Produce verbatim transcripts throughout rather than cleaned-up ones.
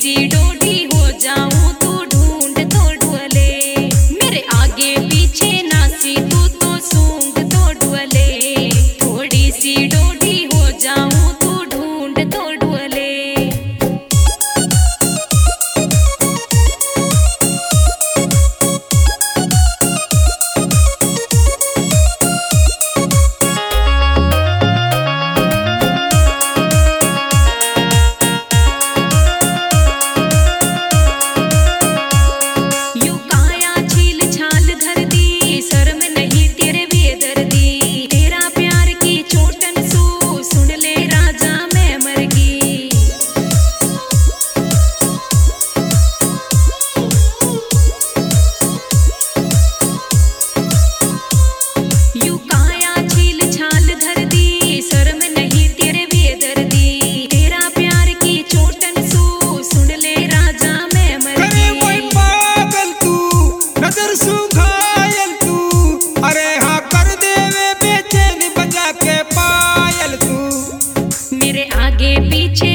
सी डोडी हो जाऊं तू ढूंढ तो ढुले, मेरे आगे पीछे नासी तू तो सूंघ तो ढुले, थोड़ी सी डोडी हो जाऊं तू ढूंढ तो ढुले। मेरे आगे पीछे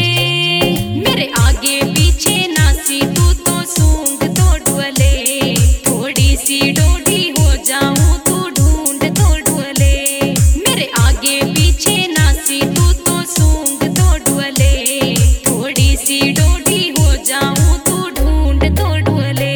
मेरे आगे पीछे नासी तू तो सूंघ तो ढुले, थोड़ी सी डोडी हो जाऊं तू ढूंढ तो ढुले, मेरे आगे पीछे नासी तू तो सूंघ तो ढुले, थोड़ी सी डोडी हो जाऊं तू ढूंढ तो ढुले।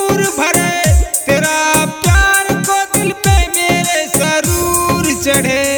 चढ़े